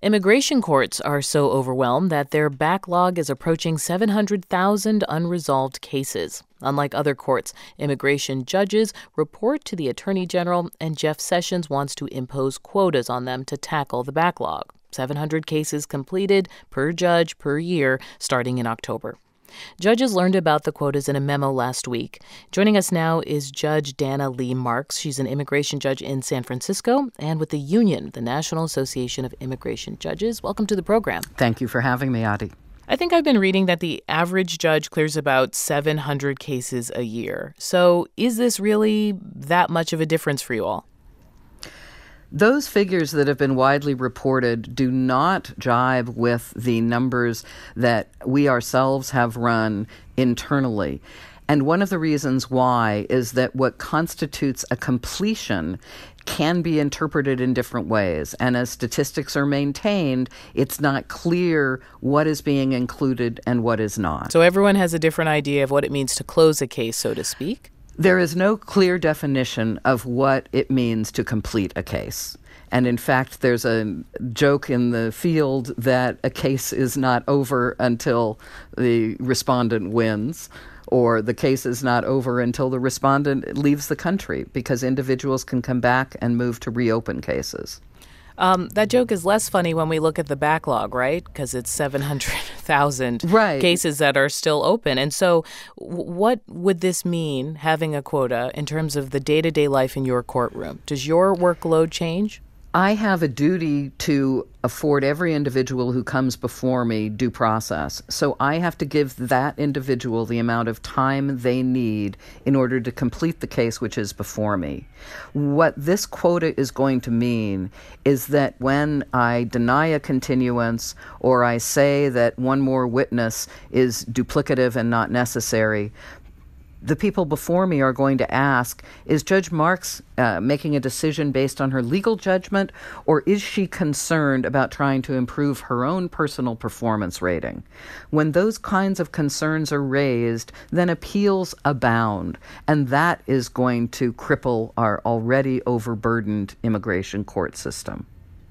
Immigration courts are so overwhelmed that their backlog is approaching 700,000 unresolved cases. Unlike other courts, immigration judges report to the Attorney General, and Jeff Sessions wants to impose quotas on them to tackle the backlog. 700 cases completed per judge per year starting in October. Judges learned about the quotas in a memo last week. Joining us now is Judge Dana Lee Marks. She's an immigration judge in San Francisco and with the union, the National Association of Immigration Judges. Welcome to the program. Thank you for having me, Adi. I think I've been reading that the average judge clears about 700 cases a year. So is this really that much of a difference for you all? Those figures that have been widely reported do not jive with the numbers that we ourselves have run internally. And one of the reasons why is that what constitutes a completion can be interpreted in different ways. And as statistics are maintained, it's not clear what is being included and what is not. So everyone has a different idea of what it means to close a case, so to speak? There is no clear definition of what it means to complete a case. And in fact, there's a joke in the field that a case is not over until the respondent wins, or the case is not over until the respondent leaves the country, because individuals can come back and move to reopen cases. That joke is less funny when we look at the backlog, right? Because it's 700,000 cases that are still open. And so what would this mean, having a quota, in terms of the day-to-day life in your courtroom? Does your workload change? I have a duty to afford every individual who comes before me due process. So I have to give that individual the amount of time they need in order to complete the case which is before me. What this quota is going to mean is that when I deny a continuance or I say that one more witness is duplicative and not necessary, the people before me are going to ask, is Judge Marks making a decision based on her legal judgment, or is she concerned about trying to improve her own personal performance rating? When those kinds of concerns are raised, then appeals abound, and that is going to cripple our already overburdened immigration court system.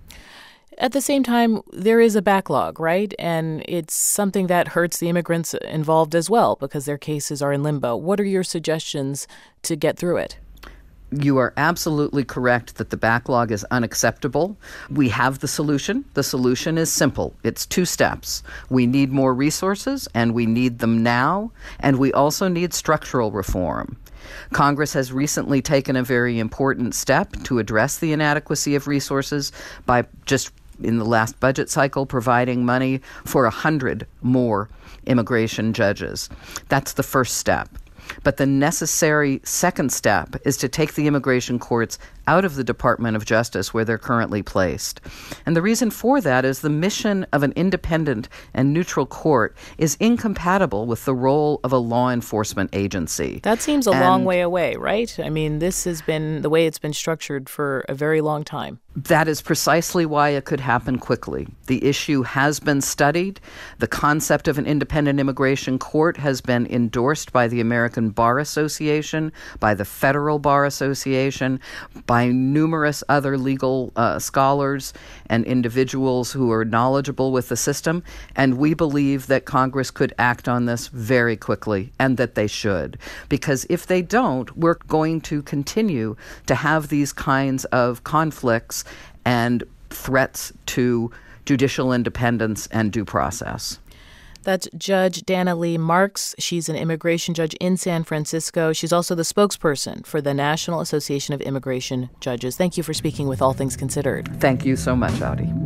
At the same time, there is a backlog, right? And it's something that hurts the immigrants involved as well because their cases are in limbo. What are your suggestions to get through it? You are absolutely correct that the backlog is unacceptable. We have the solution. The solution is simple. It's 2 steps. We need more resources, and we need them now, and we also need structural reform. Congress has recently taken a very important step to address the inadequacy of resources by just in the last budget cycle providing money for 100 more immigration judges. That's the first step. But the necessary second step is to take the immigration courts out of the Department of Justice where they're currently placed. And the reason for that is the mission of an independent and neutral court is incompatible with the role of a law enforcement agency. That seems a long way away, right? I mean, this has been the way it's been structured for a very long time. That is precisely why it could happen quickly. The issue has been studied. The concept of an independent immigration court has been endorsed by the American Bar Association, by the Federal Bar Association, by numerous other legal scholars and individuals who are knowledgeable with the system. And we believe that Congress could act on this very quickly, and that they should. Because if they don't, we're going to continue to have these kinds of conflicts and threats to judicial independence and due process. That's Judge Dana Lee Marks. She's an immigration judge in San Francisco. She's also the spokesperson for the National Association of Immigration Judges. Thank you for speaking with All Things Considered. Thank you so much, Audi.